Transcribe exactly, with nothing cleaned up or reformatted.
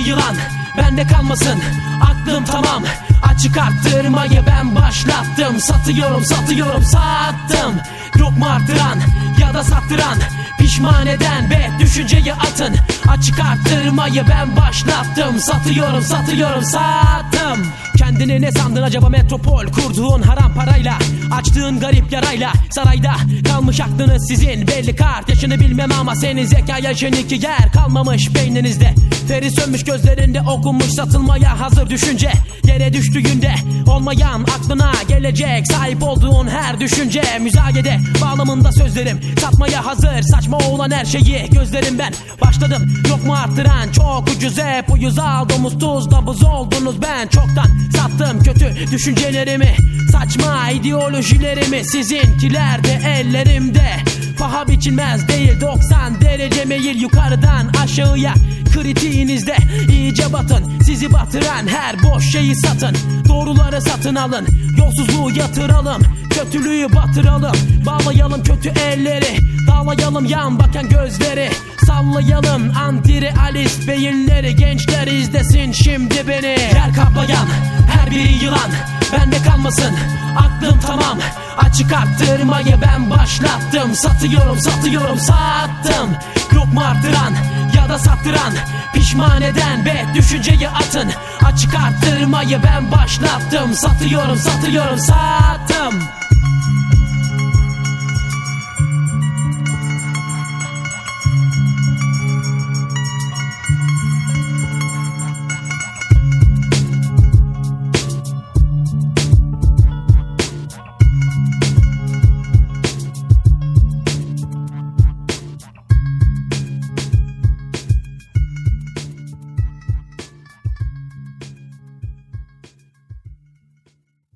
yılan bende kalmasın, aklım tamam. Açık arttırmayı ben başlattım. Satıyorum satıyorum sattım. Yok mu arttıran ya da sattıran, pişman eden be düşünceyi atın. Açık arttırmayı ben başlattım. Satıyorum satıyorum sattım. Kendini ne sandın acaba metropol kurduğun haram parayla, açtığın garip yarayla. Sarayda kalmış aklınız sizin, belli kart yaşını bilmem ama senin zeka yaşın iki yer kalmamış beyninizde. Feri sönmüş gözlerinde okunmuş satılmaya hazır düşünce. Yere düştüğünde olmayan aklına gelecek sahip olduğun her düşünce. Müzayede bağlamında sözlerim satmaya hazır, saçma olan her şeyi gözlerim ben. Başladım yok mu arttıran, çok ucuz hep uyuz aldığımız tuzda buz oldunuz. Ben çoktan sattım kötü düşüncelerimi, saçma ideolojilerimi. Sizinkiler de ellerimde, paha biçilmez değil doksan derece meyil yukarıdan aşağıya. Kritiğinizde iyice batın, sizi batıran her boş şeyi satın. Doğruları satın alın, yolsuzluğu yatıralım, kötülüğü batıralım. Bağlayalım kötü elleri, dağlayalım yan bakan gözleri. Sallayalım antirealist beyinleri, gençler izlesin şimdi beni. Yer kaplayan her biri yılan bende kalmasın, aklım tamam. Açık arttırmayı ben başlattım. Satıyorum satıyorum sattım. Yok mu arttıran ya da sattıran, pişman eden be düşünceyi atın. Açık arttırmayı ben başlattım. Satıyorum satıyorum sattım.